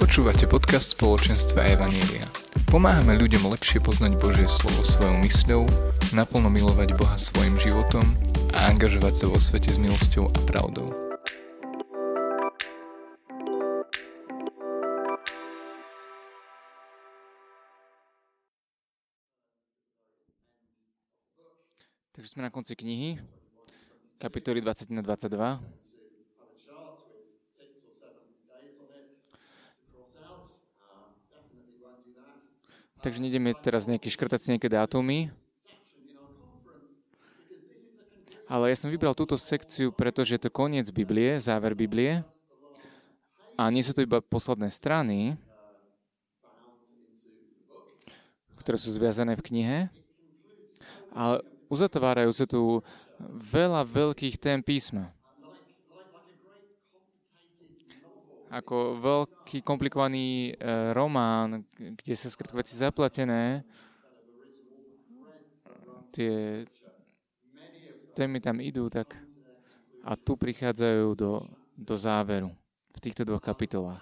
Počúvate podcast spoločenstva Evanjelia. Pomáhame ľuďom lepšie poznať Božie slovo svojou mysľou, naplno milovať Boha svojim životom a angažovať sa vo svete s milosťou a pravdou. Takže sme na konci knihy, kapitoly 21-22. Takže nejdeme teraz škrtať si nejaké dátumy. Ale ja som vybral túto sekciu, pretože je to koniec Biblie, záver Biblie. A nie sú to iba posledné strany, ktoré sú zviazané v knihe, ale uzatvárajú sa tu veľa veľkých tém písma. Ako veľký, komplikovaný román, kde sa skrátka veci zapletené, tie témy tam idú, tak a tu prichádzajú do záveru v týchto dvoch kapitolách.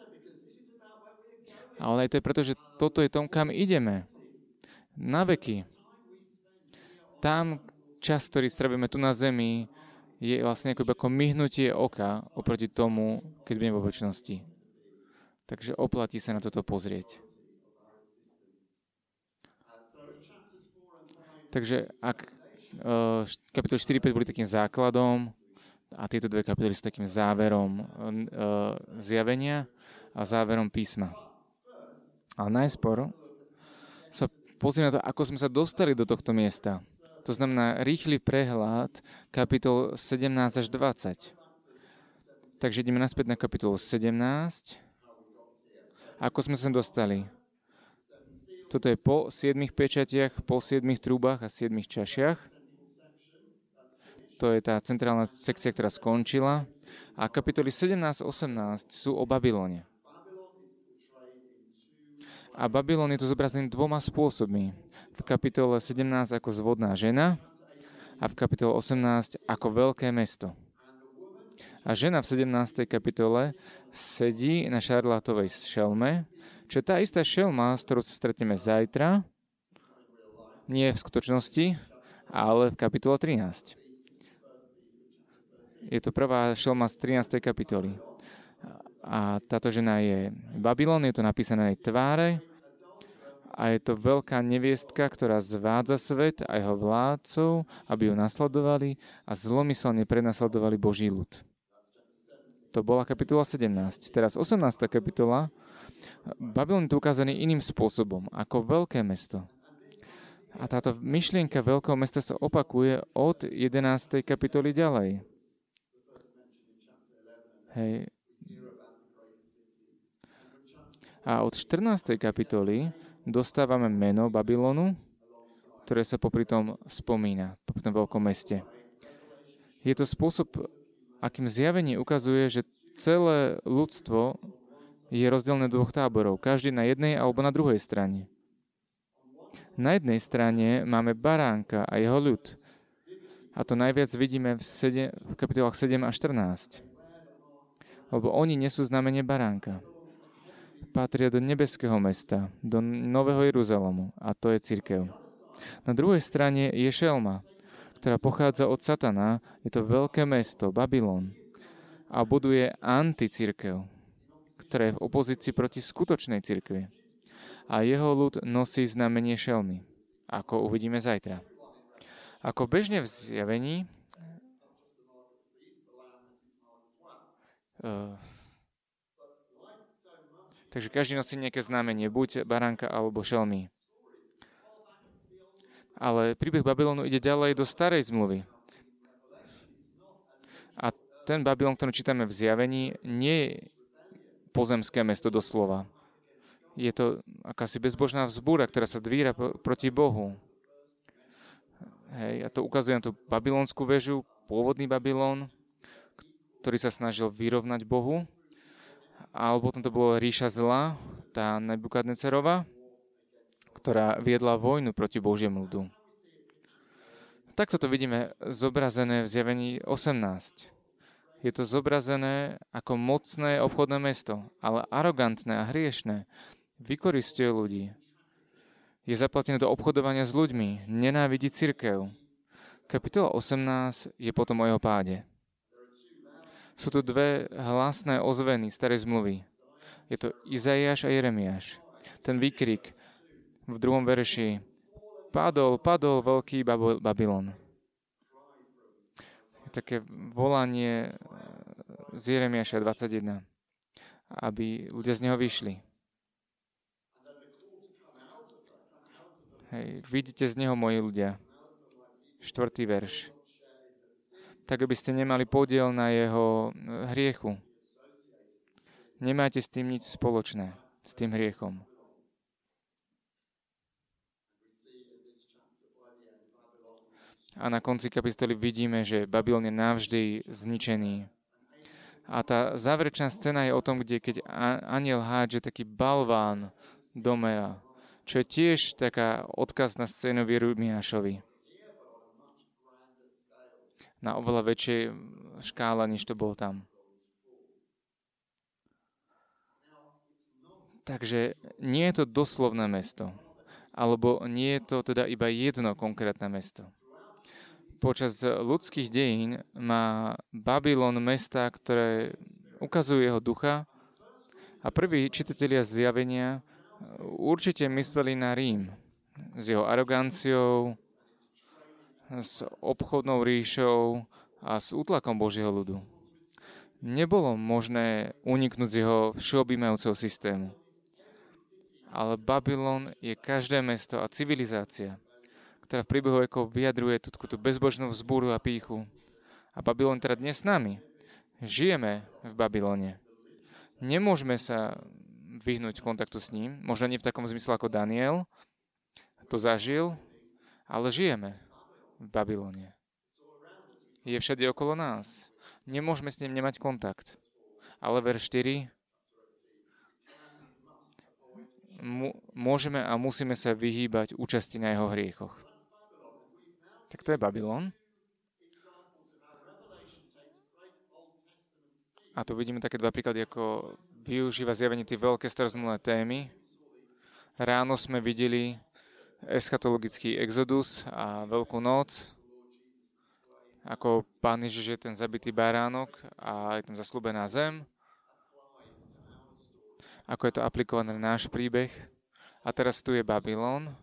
Ale aj to je preto, že toto je tom, kam ideme. Na veky. Tam čas, ktorý stravíme tu na zemi, je vlastne ako myhnutie oka oproti tomu, keď budeme vo večnosti. Takže oplatí sa na toto pozrieť. Takže ak kapitoly 4-5 boli takým základom a tieto dve kapitoly sú takým záverom zjavenia a záverom písma. A najskôr sa pozrieme na to, ako sme sa dostali do tohto miesta. To znamená rýchly prehľad kapitol 17 až 20. Takže ideme naspäť na kapitolu 17. Ako sme sa dostali? Toto je po 7 pečatiach, po 7 trúbach a 7 čašiach. To je tá centrálna sekcia, ktorá skončila. A kapitoly 17-18 sú o Babylone. A Babylon je tu zobrazený dvoma spôsobmi. V kapitole 17 ako zvodná žena a v kapitole 18 ako veľké mesto. A žena v 17. kapitole sedí na šarlátovej šelme, čo je tá istá šelma, s ktorou sa stretneme zajtra, nie v skutočnosti, ale v kapitole 13. Je to prvá šelma z 13. kapitoly. A táto žena je Babylon, je to napísané na jej tváre a je to veľká neviestka, ktorá zvádza svet a jeho vládcov, aby ju nasledovali a zlomyselne prenasledovali Boží ľud. To bola kapitola 17. Teraz 18. kapitola. Babylon je ukázaný iným spôsobom, ako veľké mesto. A táto myšlienka veľkého mesta sa opakuje od 11. kapitoly ďalej. Hej. A od 14. kapitoly dostávame meno Babylonu, ktoré sa popri tom spomína, popri tom veľkom meste. Je to spôsob, akým zjavenie ukazuje, že celé ľudstvo je rozdelené do dvoch táborov, každý na jednej alebo na druhej strane. Na jednej strane máme baránka a jeho ľud. A to najviac vidíme v kapitolách 7 a 14. Lebo oni nesú znamenie baránka. Patria do nebeského mesta, do Nového Jeruzalemu, a to je cirkev. Na druhej strane je šelma, ktorá pochádza od Satana, je to veľké mesto, Babylon, a buduje anticirkev, ktorá je v opozícii proti skutočnej cirkvi. A jeho ľud nosí znamenie šelmy, ako uvidíme zajtra. Ako bežne v zjavení, takže každý nosí nejaké znamenie, buď baránka alebo šelmy. Ale príbeh Babylonu ide ďalej do starej zmluvy. A ten Babylon, ktorý čítame v zjavení, nie je pozemské mesto doslova. Je to akási bezbožná vzbúra, ktorá sa dvíra proti Bohu. Hej, a to ukazuje na tú babylonskú väžu, pôvodný Babylon, ktorý sa snažil vyrovnať Bohu. A potom to bolo ríša zla, tá Nebukadnecerova, ktorá viedla vojnu proti Božiemu ľudu. Takto to vidíme zobrazené v zjavení 18. Je to zobrazené ako mocné obchodné mesto, ale arogantné a hriešné. Vykoristuje ľudí. Je zaplatené do obchodovania s ľuďmi, nenávidí cirkev. Kapitola 18 je potom o jeho páde. Sú tu dve hlasné ozveny starej zmluvy. Je to Izaiáš a Jeremiáš. Ten výkrik v 2. verši: Padol veľký Babylon. Je také volanie z Jeremiáša 21, aby ľudia z neho vyšli. Hej, vidíte z neho, moji ľudia. 4. verš. Tak, aby ste nemali podiel na jeho hriechu. Nemáte s tým nič spoločné, s tým hriechom. A na konci kapitoly vidíme, že Babylon je navždy zničený. A tá záverečná scéna je o tom, kde keď anjel hádže taký balván do mora, čo je tiež taká odkaz na scénu v Jeremiášovi. Na oveľa väčšej škále, než to bolo tam. Takže nie je to doslovné mesto, alebo nie je to teda iba jedno konkrétne mesto. Počas ľudských dejín má Babylon mesta, ktoré ukazujú jeho ducha, a prví čitatelia Zjavenia určite mysleli na Rím s jeho aroganciou, s obchodnou ríšou a s útlakom Božieho ľudu. Nebolo možné uniknúť z jeho všeobjímajúceho systému. Ale Babylon je každé mesto a civilizácia, ktorá v priebehu vekov vyjadruje tú bezbožnú vzbúru a pýchu. A Babylon teda dnes s nami. Žijeme v Babylone. Nemôžeme sa vyhnúť kontaktu s ním, možno nie v takom zmysle ako Daniel to zažil, ale žijeme v Babylone. Je všade okolo nás. Nemôžeme s ním nemať kontakt. Ale verš 4. Môžeme a musíme sa vyhýbať účasti na jeho hriechoch. Tak to je Babylon. A tu vidíme také dva príklady, ako využíva zjavenie tie veľké starozmluvné témy. Ráno sme videli eschatologický exodus a Veľkú noc, ako Pán Ježiš je ten zabitý baránok a je tam zasľúbená zem. Ako je to aplikované na náš príbeh. A teraz tu je Babylon.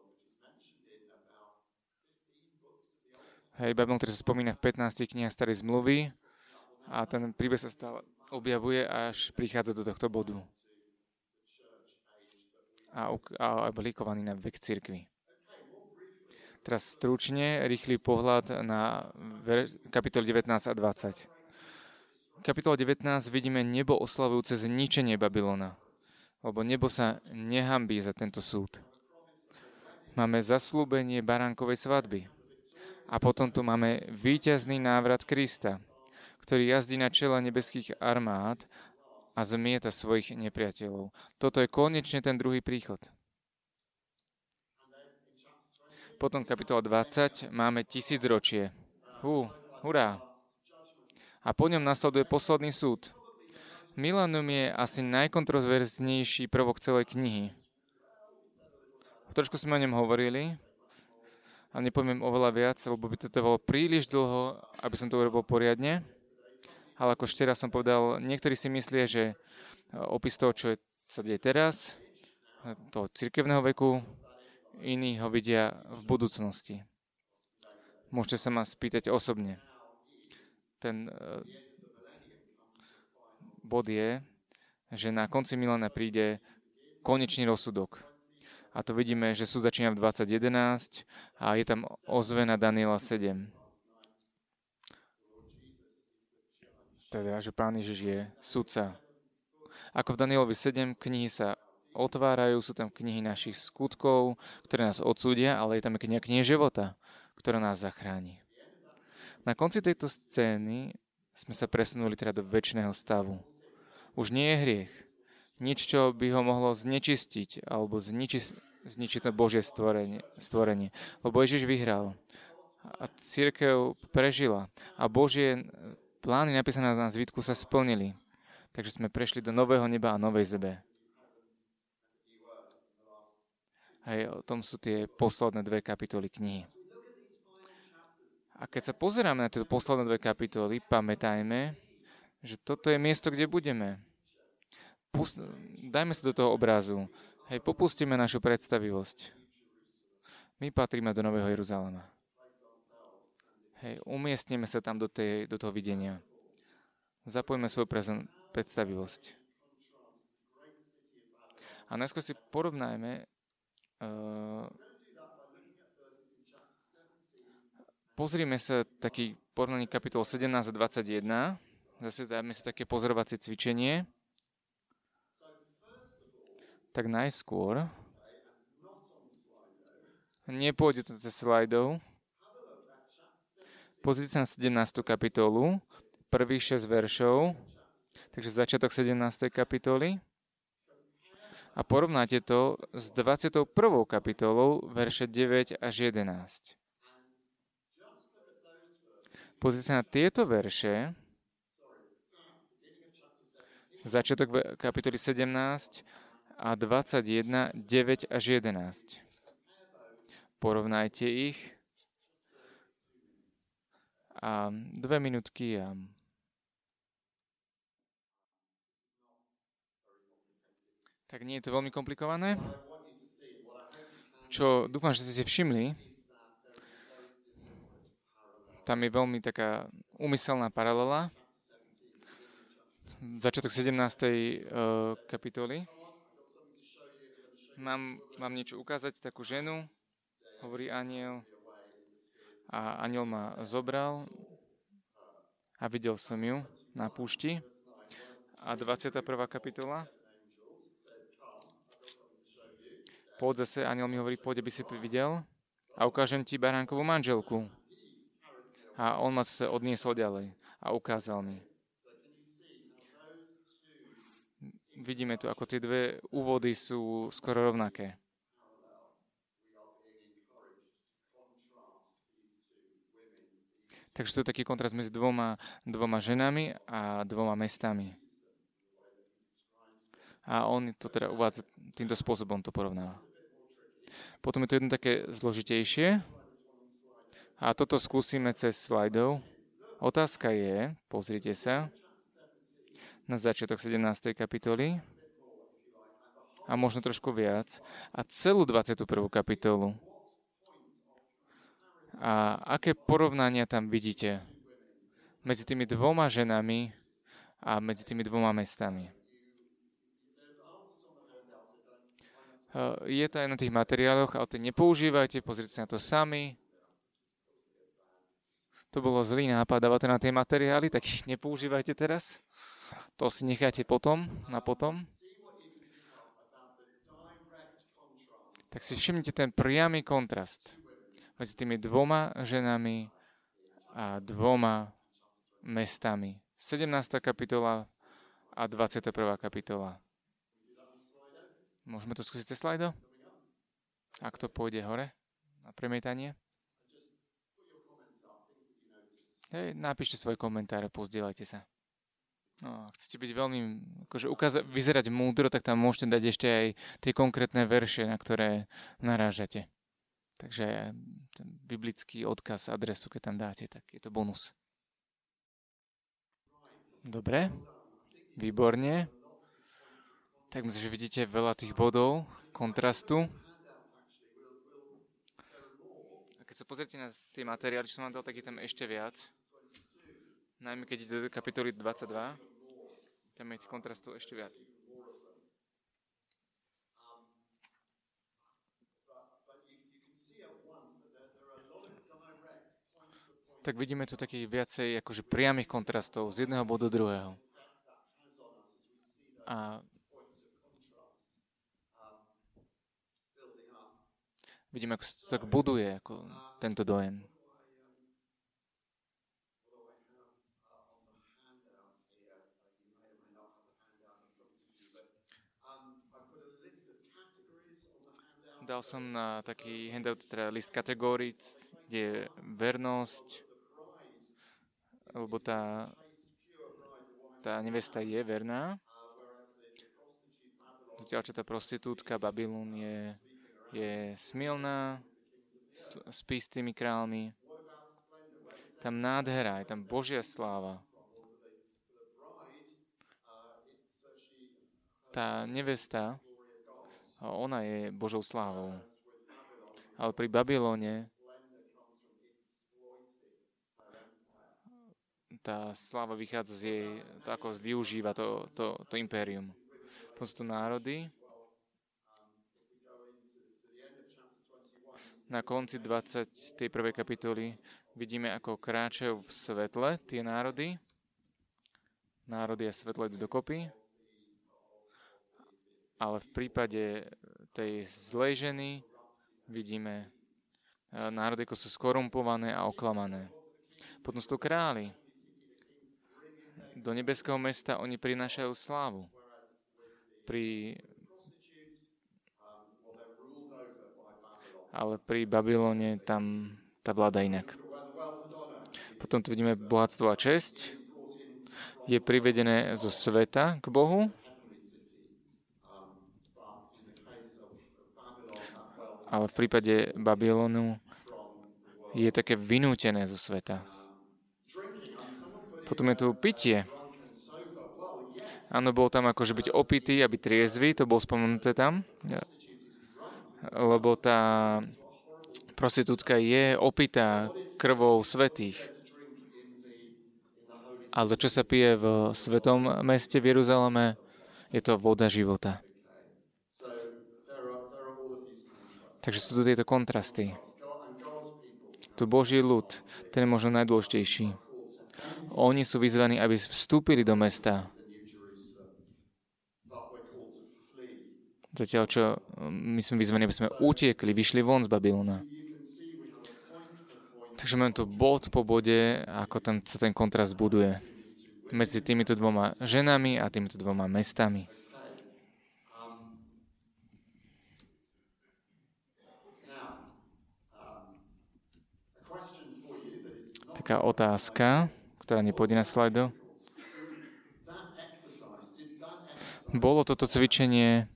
Hej, Babylon, ktorý sa spomína v 15 knihách Starej zmluvy. A ten príbeh sa stále objavuje, až prichádza do tohto bodu. A aplikovaný na vek cirkvi. Teraz stručne, rýchly pohľad na kapitol 19 a 20. Kapitol 19 vidíme nebo oslavujúce zničenie Babylona, lebo nebo sa nehambí za tento súd. Máme zasľúbenie baránkovej svadby. A potom tu máme víťazný návrat Krista, ktorý jazdí na čele nebeských armád a zmieta svojich nepriateľov. Toto je konečne ten druhý príchod. Potom kapitola 20 máme 1000 ročie. Hurá! A po ňom nasleduje posledný súd. Milénium je asi najkontroverznejší prvok celej knihy. Trošku sme o ňom hovorili, ale nepoviem oveľa viac, lebo by to trvalo príliš dlho, aby som to urobil poriadne. Ale ako ešte raz som povedal, niektorí si myslia, že opis toho, čo sa deje teraz, toho cirkevného veku, iní ho vidia v budúcnosti. Môžete sa ma spýtať osobne. Ten bod je, že na konci milénia príde konečný rozsudok. A to vidíme, že súd začína v 2011 a je tam ozvena Daniela 7. Teda, že Pán Ježiš je sudca. Ako v Danielovi 7 knihy sa otvárajú, sú tam knihy našich skutkov, ktoré nás odsúdia, ale je tam kniha života, ktorá nás zachráni. Na konci tejto scény sme sa presunuli teda do večného stavu. Už nie je hriech. Nič, čo by ho mohlo znečistiť alebo zničiť to Božie stvorenie. Lebo Ježiš vyhral. A cirkev prežila. A Božie plány napísané na zvitku sa splnili. Takže sme prešli do nového neba a novej zeme. Hej, o tom sú tie posledné 2 kapitoly knihy. A keď sa pozeráme na tie posledné 2 kapitoly, pamätajme, že toto je miesto, kde budeme. Dajme sa do toho obrazu. Hej, popustíme našu predstavivosť. My patríme do Nového Jeruzalema. Hej, umiestnime sa tam do toho videnia. Zapojme svoju predstavivosť. A najskôr si porovnajme, pozrime sa taký porovnaní kapitol 17 a 21. Zase dáme si také pozorovacie cvičenie. Tak najskôr, nepôjde to cez slajdov, pozrite sa na 17. kapitolu, prvých 6 veršov, takže začiatok 17. kapitoly a porovnáte to s 21. kapitolou, verše 9 až 11. Pozrite sa na tieto verše, začiatok kapitoly 17 a 21, 9 až 11. Porovnajte ich a 2 minútky a tak nie je to veľmi komplikované. Čo dúfam, že ste si všimli, tam je veľmi taká úmyselná paralela. Začiatok 17. kapitoly. Mám niečo ukázať, takú ženu, hovorí anjel. A anjel ma zobral a videl som ju na púšti. A 21. kapitola. Poď zase, anjel mi hovorí, poď, aby si videl a ukážem ti baránkovú manželku. A on ma zase odniesol ďalej a ukázal mi. Vidíme tu, ako tie 2 úvody sú skoro rovnaké. Takže to je taký kontrast medzi dvoma ženami a 2 mestami. A on to teda uvádza týmto spôsobom, to porovnáva. Potom je to jedno také zložitejšie. A toto skúsime cez slajdov. Otázka je, pozrite sa, na začiatok 17. kapitoly a možno trošku viac a celú 21. kapitolu. A aké porovnania tam vidíte medzi tými 2 ženami a medzi tými 2 mestami? Je to aj na tých materiáloch, ale to nepoužívajte, pozrite sa na to sami. To bolo zlý nápad, dávate na tie materiály, tak ich nepoužívajte teraz. To si necháte potom, na potom. Tak si všimnite ten priamy kontrast medzi tými 2 ženami a 2 mestami. 17. kapitola a 21. kapitola. Môžeme to skúsiť cez slajdo? Ak to pôjde hore na premietanie. Hej, napíšte svoje komentáre, pozdieľajte sa. No, ak chcete byť veľmi, vyzerať múdro, tak tam môžete dať ešte aj tie konkrétne verše, na ktoré narážate. Takže ten biblický odkaz, adresu, keď tam dáte, tak je to bonus. Dobre, výborne. Tak myslím, že vidíte veľa tých bodov, kontrastu. A keď sa pozrite na tie materiály, čo som vám dal, tak je tam ešte viac. Najmä keď ide do kapitoly 22, tam je kontrastov ešte viac. Tak vidíme tu takých viacej akože priamých kontrastov z jedného bodu do druhého. A vidíme, ako sa tak buduje ako tento dojem. Dal som na taký handout, teda list kategórií, kde je vernosť, alebo tá tá nevesta je verná, zatiaľ, čo tá prostitútka Babylon je smilná, spí s tými kráľmi. Tam nádhera, je tam Božia sláva. Tá nevesta, ona je Božou slávou. Ale pri Babylone tá sláva vychádza z jej, to ako využíva to impérium. Potom sú to národy. Na konci 21. kapitoly vidíme, ako kráčajú v svetle tie národy. Národy a svetlo idú dokopy. Ale v prípade tej zlej ženy vidíme národy, ako sú skorumpované a oklamané. Potom sú to králi. Do nebeského mesta oni prinášajú slávu. Ale pri Babylone tam tá vláda inak. Potom tu vidíme bohatstvo a česť. Je privedené zo sveta k Bohu. Ale v prípade Babylonu je také vynútené zo sveta. Potom je tu pitie. Áno, bol tam akože byť opitý a byť triezvy, to bolo spomenuté tam. Lebo tá prostitútka je opitá krvou svätých. Ale čo sa pije v svetom meste v Jeruzaleme, je to voda života. Takže sú tu tieto kontrasty. Tu Boží ľud, ten je možno najdôležitejší. Oni sú vyzvaní, aby vstúpili do mesta. Zatiaľ, čo my sme vyzvaní, aby sme utiekli, vyšli von z Babylona. Takže máme tu bod po bode, ako sa ten kontrast buduje medzi týmito dvoma ženami a týmito dvoma mestami. Taká otázka, ktorá nepôjde na slajdo. Bolo toto cvičenie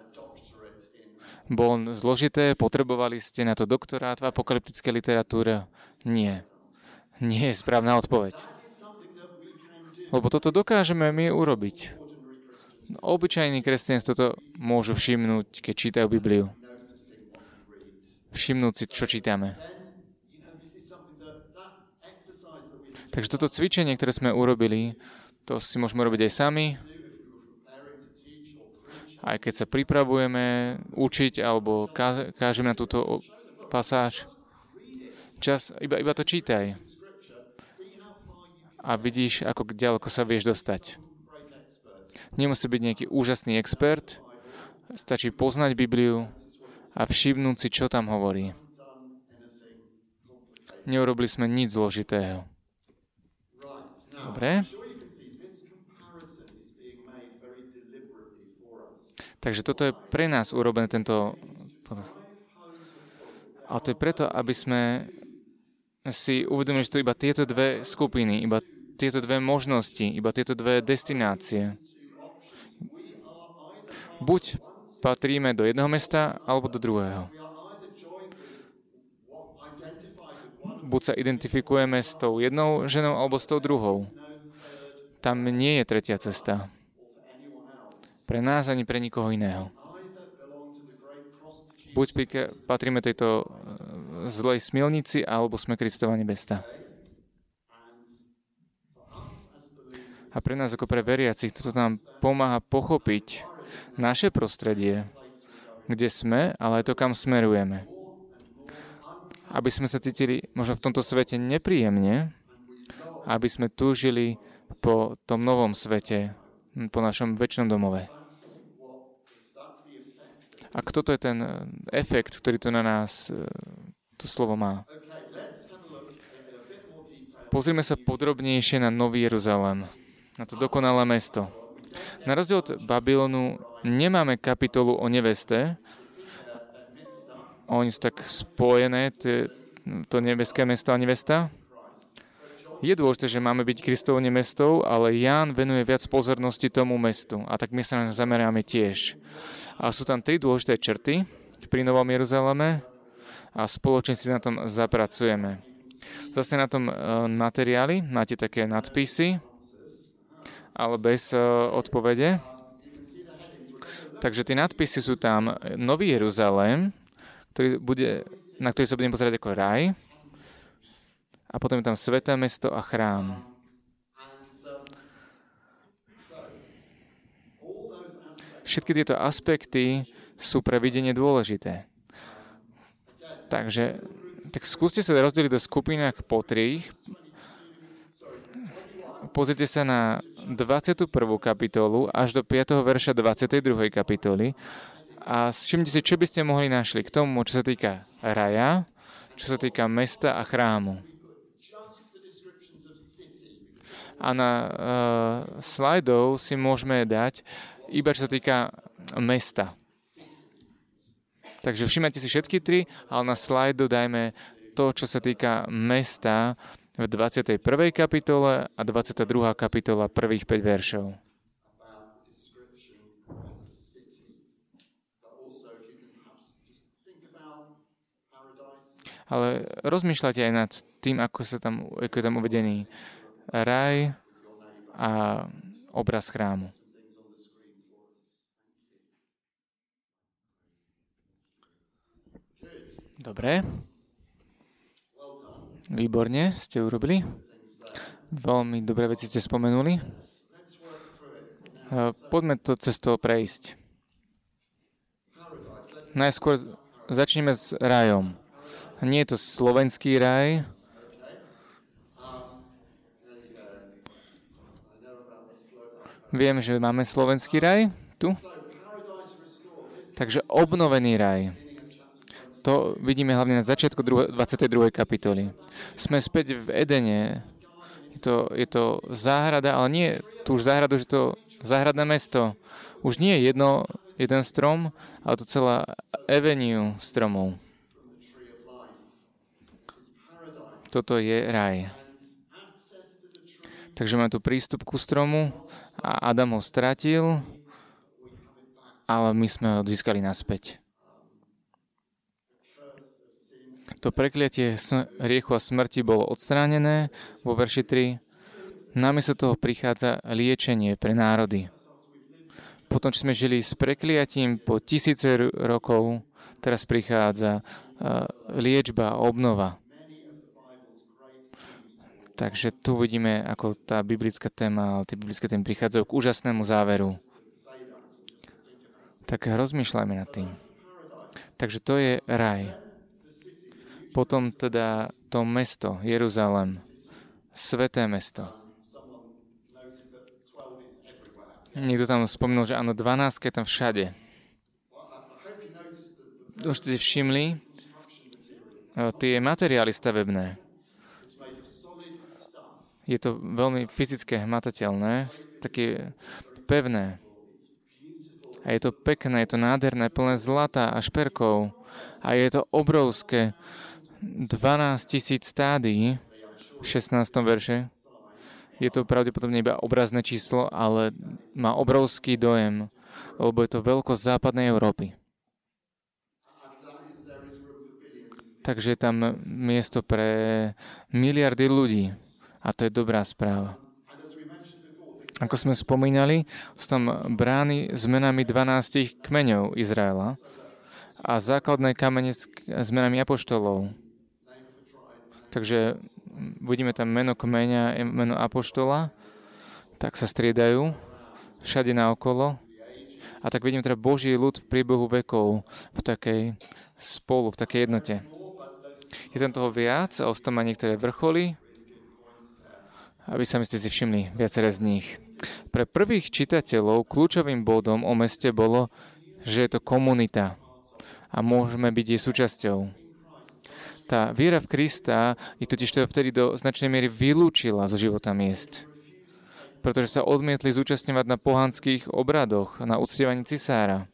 bolo zložité? Potrebovali ste na to doktorát v apokalyptickej literatúre? Nie. Nie je správna odpoveď. Lebo toto dokážeme my urobiť. Obyčajní kresťania toto môžu všimnúť, keď čítajú Bibliu. Všimnúť si, čo čítame. Takže toto cvičenie, ktoré sme urobili, to si môžeme robiť aj sami. Aj keď sa pripravujeme učiť alebo kážeme na túto pasáž. Iba to čítaj. A vidíš, ako ďaleko sa vieš dostať. Nemusí byť nejaký úžasný expert. Stačí poznať Bibliu a všimnúť si, čo tam hovorí. Neurobili sme nič zložitého. Dobre? Takže toto je pre nás urobené tento... Ale to je preto, aby sme si uvedomili, že to iba tieto dve skupiny, iba tieto dve možnosti, iba tieto dve destinácie. Buď patríme do jedného mesta, alebo do druhého. Buď sa identifikujeme s tou jednou ženou, alebo s tou druhou. Tam nie je tretia cesta. Pre nás ani pre nikoho iného. Buď patríme tejto zlej smilnici, alebo sme Kristova nevesta. A pre nás ako pre veriacich toto nám pomáha pochopiť naše prostredie, kde sme, ale aj to, kam smerujeme. Aby sme sa cítili možno v tomto svete nepríjemne, aby sme túžili po tom novom svete, po našom večnom domove. A toto je ten efekt, ktorý to na nás to slovo má. Pozrime sa podrobnejšie na Nový Jeruzalém, na to dokonalé mesto. Na rozdiel od Babylonu nemáme kapitolu o neveste. Oni sú tak spojené, to nebeské mesto a nevesta. Je dôležité, že máme byť Kristovou mestou, ale Ján venuje viac pozornosti tomu mestu. A tak my sa na zameráme tiež. A sú tam 3 dôležité črty pri Novom Jeruzaleme a spoločne si na tom zapracujeme. Zase na tom materiáli máte také nadpisy, ale bez odpovede. Takže tie nadpisy sú tam Nový Jeruzalém, na ktorý sa budem pozerať ako raj, a potom je tam Sväté mesto a chrám. Všetky tieto aspekty sú pre videnie dôležité. Takže tak skúste sa rozdeliť do skupinách po 3. Pozrite sa na 21. kapitolu až do 5. verša 22. kapitoly a všimnite si, čo by ste mohli našli k tomu, čo sa týka raja, čo sa týka mesta a chrámu. A na slajdov si môžeme dať iba čo sa týka mesta. Takže všimajte si všetky 3, ale na slajdu dajme to, čo sa týka mesta v 21. kapitole a 22. kapitola prvých 5 veršov. Ale rozmýšľajte aj nad tým, ako je tam uvedený raj a obraz chrámu. Dobre. Výborne ste urobili. Veľmi dobré veci ste spomenuli. Poďme to cez toho prejsť. Najskôr začneme s rajom. Nie je to slovenský raj. Viem, že máme slovenský raj tu. Takže obnovený raj. To vidíme hlavne na začiatku 22. kapitoly. Sme späť v Edene. Je to záhrada, ale nie tu už záhradu, že to záhradné mesto. Už nie je jeden strom, ale to celá avenue stromov. Toto je raj. Takže máme tu prístup ku stromu a Adam ho stratil, ale my sme ho získali naspäť. To prekliatie hriechu a smrti bolo odstránené vo verši 3. Namiesto toho prichádza liečenie pre národy. Potom, čo sme žili s prekliatím po 1000 rokov, teraz prichádza liečba a obnova. Takže tu vidíme, ako tá biblická téma, tie biblické témy prichádzajú k úžasnému záveru. Tak rozmýšľajme nad tým. Takže to je raj. Potom teda to mesto, Jeruzalém, sväté mesto. Niekto tam spomínal, že áno, 12 je tam všade. Už ste všimli, tie materiály stavebné. Je to veľmi fyzické, hmatateľné, také pevné. A je to pekné, je to nádherné, plné zlata a šperkov. A je to obrovské. 12 000 stádií v 16. verše. Je to pravdepodobne iba obrazné číslo, ale má obrovský dojem, lebo je to veľkosť západnej Európy. Takže je tam miesto pre miliardy ľudí. A to je dobrá správa. Ako sme spomínali, sú tam brány s menami 12 kmeňov Izraela a základné kamene s menami apoštolov. Takže vidíme tam meno kmeňa, meno apoštola, tak sa striedajú všade naokolo. A tak vidíme teda Boží ľud v priebehu vekov v takej jednote. Je tam toho viac a ostáva má niektoré vrcholy, aby sa ste si všimli viaceré z nich. Pre prvých čitateľov kľúčovým bodom o meste bolo, že je to komunita a môžeme byť jej súčasťou. Tá viera v Krista ich totiž to vtedy do značnej miery vylúčila zo života miest. Pretože sa odmietli zúčastňovať na pohanských obradoch, na uctievaní cisára.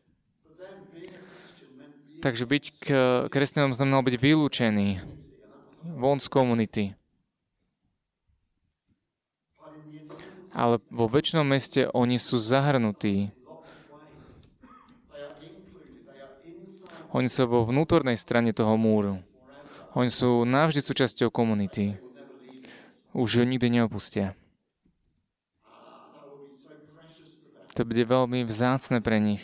Takže byť kresťanom znamenalo byť vylúčený von z komunity. Ale vo väčšnom meste oni sú zahrnutí. Oni sú vo vnútornej strane toho múru. Oni sú navždy súčasťou komunity. Už ju nikdy neopustia. To bude veľmi vzácne pre nich.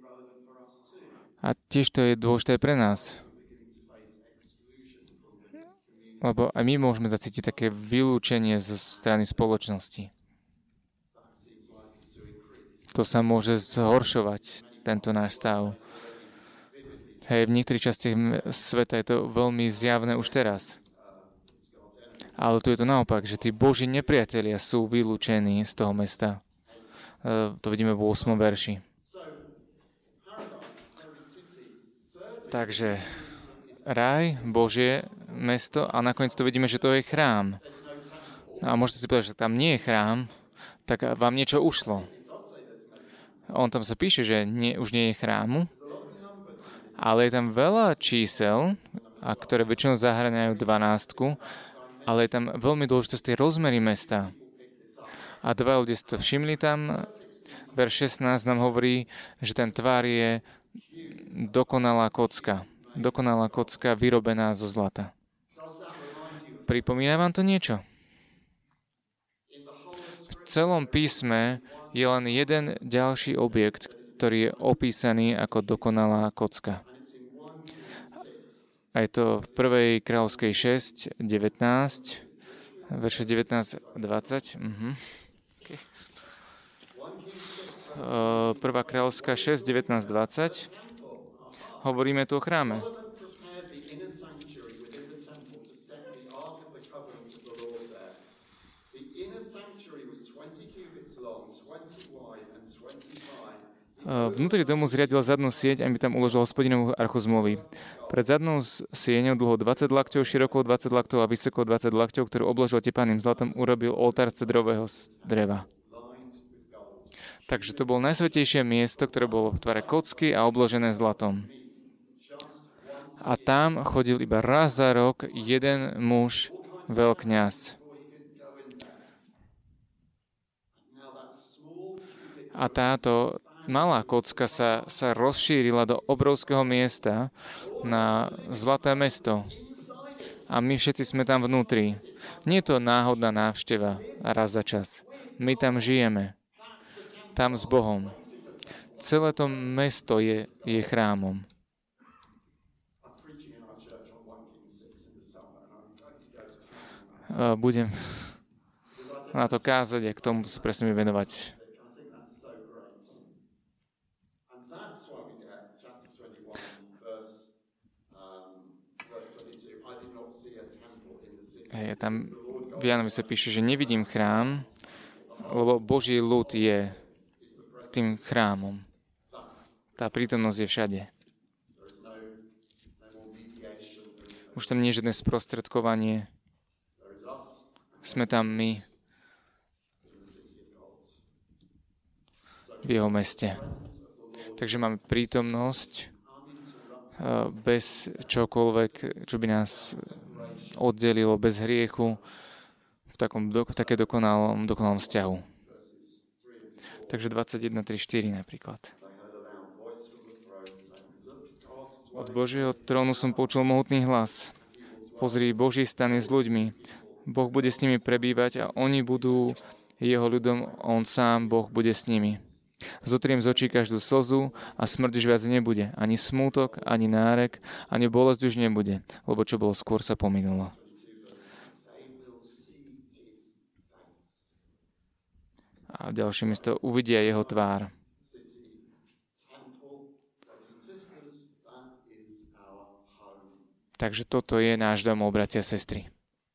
A tiež to je dôležité pre nás. Lebo aj my môžeme zacítiť také vylúčenie zo strany spoločnosti. To sa môže zhoršovať, tento náš stav. Hej, v niektorých častiach sveta je to veľmi zjavné už teraz. Ale tu je to naopak, že tí Boží nepriatelia sú vylúčení z toho mesta. To vidíme v 8. verši. Takže raj, Božie mesto a nakoniec to vidíme, že to je chrám. A môžete si povedať, že tam nie je chrám, tak vám niečo ušlo. On tam sa píše, že už nie je chrámu, ale je tam veľa čísel, ktoré väčšinou zahŕňajú 12, ale je tam veľmi dôležité z tej rozmery mesta. A dva ľudia si to všimli tam. Verš 16 nám hovorí, že ten tvár je dokonalá kocka. Dokonalá kocka vyrobená zo zlata. Pripomína vám to niečo? V celom písme je len jeden ďalší objekt, ktorý je opísaný ako dokonalá kocka. A je to v 1. kráľovskej 6, 19, verše 19, 20. Okay. 1. kráľovská 6, 19, 20. Hovoríme tu o chráme. Vnútri domu zriadil zadnú sieť, aby tam uložil Hospodinovú archu zmluvy. Pred zadnou sieňou dlho 20 lakťov, širokou 20 lakťov a vysokou 20 lakťov, ktorú obložil tepánnym zlatom, urobil oltár z cedrového dreva. Takže to bolo najsvätejšie miesto, ktoré bolo v tvare kocky a obložené zlatom. A tam chodil iba raz za rok jeden muž, veľkňaz. A táto malá kocka sa rozšírila do obrovského miesta na zlaté mesto. A my všetci sme tam vnútri. Nie je to náhodná návšteva raz za čas. My tam žijeme. Tam s Bohom. Celé to mesto je chrámom. Budem na to kázať a k tomu sa presne venovať. Tam v Jánovi sa píše, že nevidím chrám, lebo Boží ľud je tým chrámom. Tá prítomnosť je všade. Už tam nie je žiadne sprostredkovanie. Sme tam my v jeho meste. Takže máme prítomnosť bez čokoľvek, čo by nás oddelilo, bez hriechu, v také dokonalom vzťahu. Takže 21, 3, 4 napríklad. Od Božieho trónu som počul mohutný hlas. Pozri, Boží stan je s ľuďmi. Boh bude s nimi prebývať a oni budú jeho ľudom, on sám, Boh, bude s nimi. Zotriem z očí každú slzu a smrť už viac nebude. Ani smútok, ani nárek, ani bolesť už nebude, lebo čo bolo skôr sa pominulo. A ďalšie miesto, uvidia jeho tvár. Takže toto je náš domov, bratia a sestry.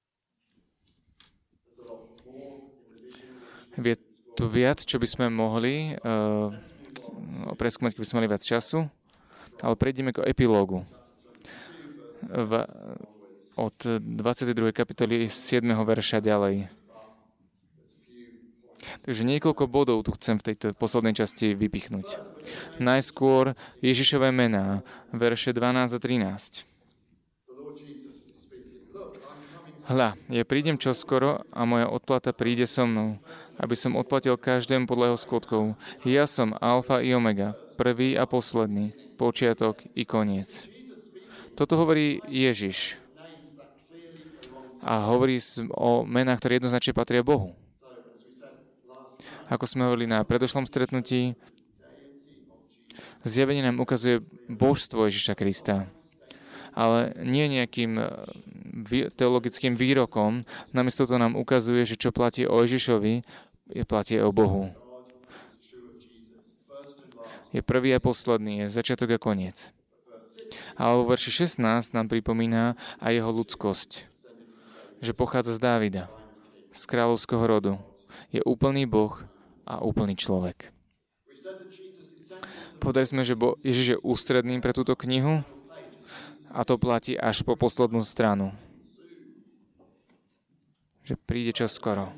Je tu viac, čo by sme mohli preskúmať, keby sme mali viac času, ale prejdeme k epilógu. Od 22. kapitoly 7. verša ďalej. Takže niekoľko bodov tu chcem v tejto poslednej časti vypichnúť. Najskôr Ježišové mená, verše 12 a 13. Hľa, ja prídem čoskoro a moja odplata príde so mnou. aby som odplatil každému podľa jeho skutkov. Ja som alfa i omega, prvý a posledný, počiatok i koniec. Toto hovorí Ježiš. A hovorí o menách, ktoré jednoznačne patria Bohu. Ako sme hovorili na predošlom stretnutí, zjavenie nám ukazuje božstvo Ježiša Krista. Ale nie nejakým teologickým výrokom, namiesto toho nám ukazuje, že čo platí o Ježišovi, platí o Bohu. Je prvý a posledný, je začiatok a koniec. A vo verši 16 nám pripomína aj jeho ľudskosť, že pochádza z Dávida, z kráľovského rodu. Je úplný Boh a úplný človek. Povedali sme, že Ježiš je ústredným pre túto knihu a to platí až po poslednú stranu. Že príde čoskoro.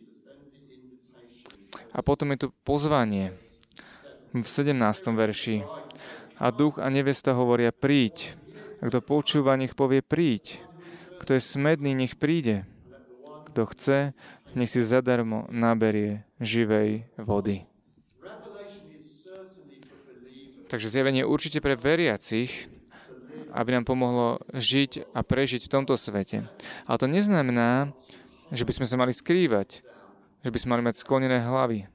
A potom je tu pozvanie v 17. verši. A duch a nevesta hovoria príď. A kto počúva, nech povie príď. Kto je smedný, nech príde. Kto chce, nech si zadarmo naberie živej vody. Takže zjavenie je určite pre veriacich, aby nám pomohlo žiť a prežiť v tomto svete. Ale to neznamená, že by sme sa mali skrývať, že by sme mali mať sklonené hlavy.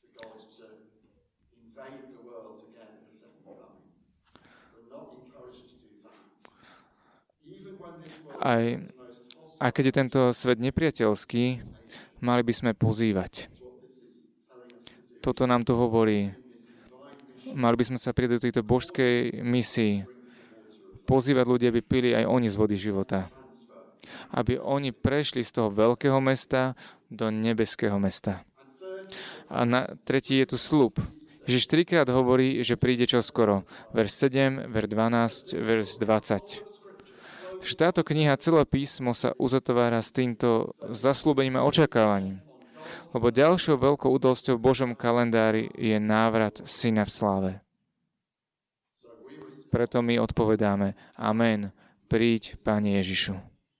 Aj keď je tento svet nepriateľský, mali by sme pozývať. Toto nám to hovorí. Mali by sme sa pridať do tejto božskej misii. Pozývať ľudia, aby pili aj oni z vody života. Aby oni prešli z toho veľkého mesta do nebeského mesta. A tretí je tu sľub. Ježiš 3-krát hovorí, že príde čoskoro. Verš 7, verš 12, verš 20. Takže táto kniha, celé písmo sa uzatvára s týmto zasľúbením a očakávaním. Lebo ďalšou veľkou udalosťou v Božom kalendári je návrat Syna v sláve. Preto my odpovedáme Amen, príď, Pane Ježišu.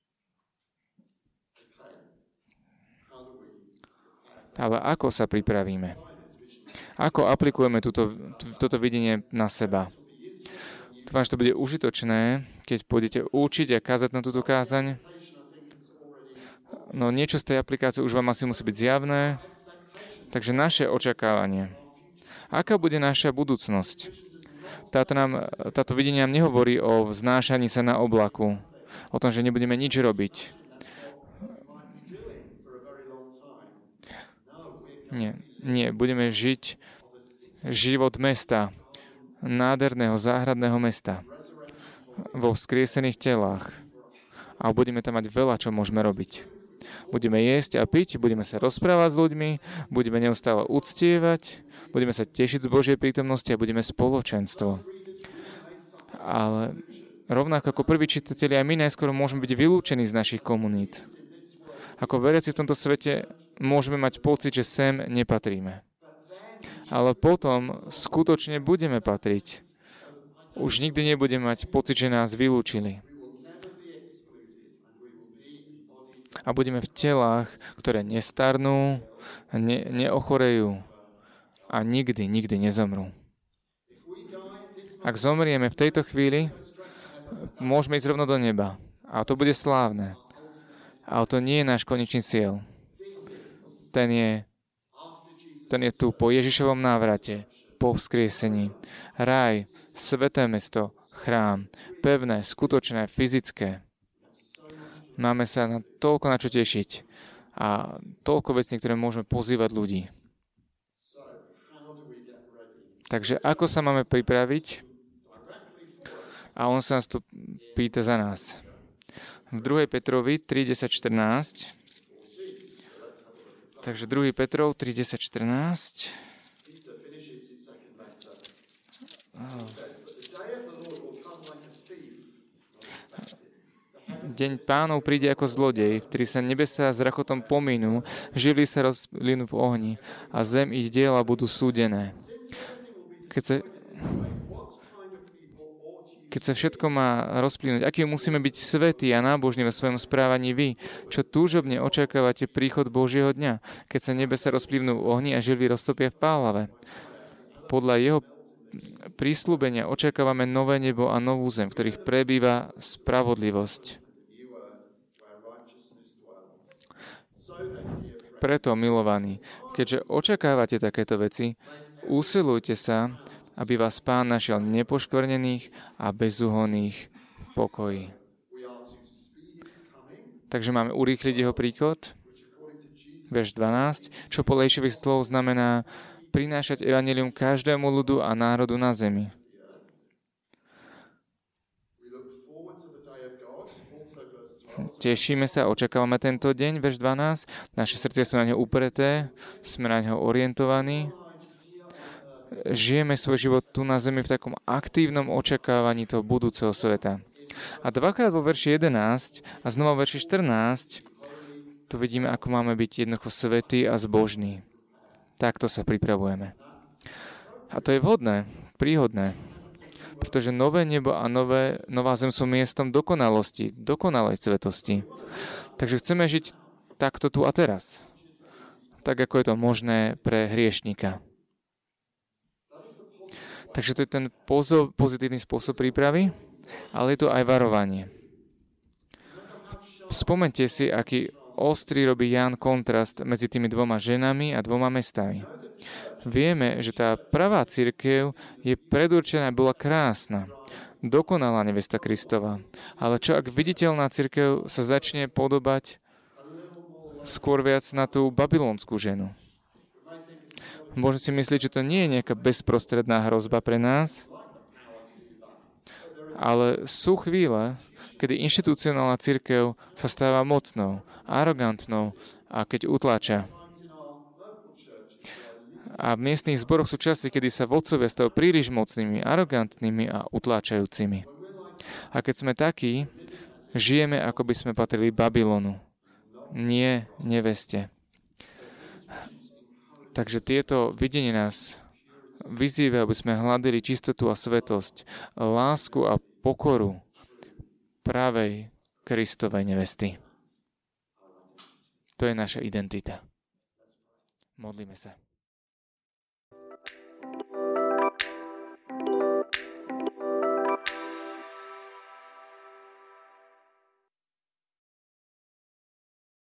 Ale ako sa pripravíme? Ako aplikujeme toto videnie na seba? Dúfam, že to bude užitočné, keď pôjdete učiť a kázať na túto kázaň. No niečo z tej aplikácie už vám asi musí byť zjavné. Takže naše očakávanie. Aká bude naša budúcnosť? Táto videnie nám nehovorí o vznášaní sa na oblaku. O tom, že nebudeme nič robiť. Nie, budeme žiť život mesta. Nádherného, záhradného mesta. Vo vzkriesených telách. A budeme tam mať veľa, čo môžeme robiť. Budeme jesť a piť, budeme sa rozprávať s ľuďmi, budeme neustále uctievať, budeme sa tešiť z Božej prítomnosti a budeme spoločenstvo. Ale rovnako ako prví čitatelia, aj my najskôr môžeme byť vylúčení z našich komunít. Ako veriaci v tomto svete môžeme mať pocit, že sem nepatríme. Ale potom skutočne budeme patriť. Už nikdy nebudeme mať pocit, že nás vylúčili. A budeme v telách, ktoré nestarnú, neochorejú a nikdy nezomrú. Ak zomrieme v tejto chvíli, môžeme ísť rovno do neba. A to bude slávne. Ale to nie je náš konečný cieľ. Ten je tu po Ježišovom návrate, po vzkriesení. Raj, sveté mesto, chrám, pevné, skutočné, fyzické. Máme sa na toľko na čo tešiť a toľko vecí, ktoré môžeme pozývať ľudí. Takže ako sa máme pripraviť? A on sa nás tu pýta za nás. V 2. Petrovi 3:10-14. Takže 2. Petrov 3:10-14. Deň Pánov príde ako zlodej, v ktorý sa nebesá s rachotom pominú, živly sa rozplynú v ohni a zem ich diela budú súdené. keď sa všetko má rozplynúť, aký musíme byť svätí a nábožní vo svojom správaní vy, čo túžobne očakávate príchod Božieho dňa, keď sa nebesa rozplynú v ohni a žilvy roztopia v pálave. Podľa jeho prísľubenia očakávame nové nebo a novú zem, v ktorých prebýva spravodlivosť. Preto, milovaní, keďže očakávate takéto veci, usilujte sa, aby vás Pán našiel nepoškvrnených a bezúhonných v pokoji. Takže máme urýchliť jeho príchod, verš 12, čo podľa Ježišových slov znamená prinášať evanjelium každému ľudu a národu na zemi. Tešíme sa, očakávame tento deň, verš 12. Naše srdcia sú na ňo upreté, sme na ňo orientovaní. Žijeme svoj život tu na zemi v takom aktívnom očakávaní toho budúceho sveta. A dvakrát vo verši 11 a znova vo verši 14 tu vidíme, ako máme byť jednoducho svätí a zbožní. Takto sa pripravujeme. A to je vhodné, príhodné. Pretože nové nebo a nová zem sú miestom dokonalosti, dokonalej svetosti. Takže chceme žiť takto tu a teraz. Tak, ako je to možné pre hriešnika. Takže to je ten pozitívny spôsob prípravy, ale je to aj varovanie. Spomeňte si, aký ostrý robí Ján kontrast medzi tými dvoma ženami a dvoma mestami. Vieme, že tá pravá cirkev je predurčená, bola krásna, dokonalá nevesta Kristova. Ale čo ak viditeľná cirkev sa začne podobať skôr viac na tú babylonskú ženu? Môžem si myslieť, že to nie je nejaká bezprostredná hrozba pre nás, ale sú chvíle, kedy inštitucionálna cirkev sa stáva mocnou, arogantnou a keď utláča. A v miestnych zboroch sú časy, kedy sa vodcovia stávajú príliš mocnými, arogantnými a utláčajúcimi. A keď sme takí, žijeme, ako by sme patrili Babylonu. Nie neveste. Takže tieto videnie nás vyzývajú, aby sme hľadali čistotu a svetosť, lásku a pokoru pravej Kristovej nevesty. To je naša identita. Modlíme sa.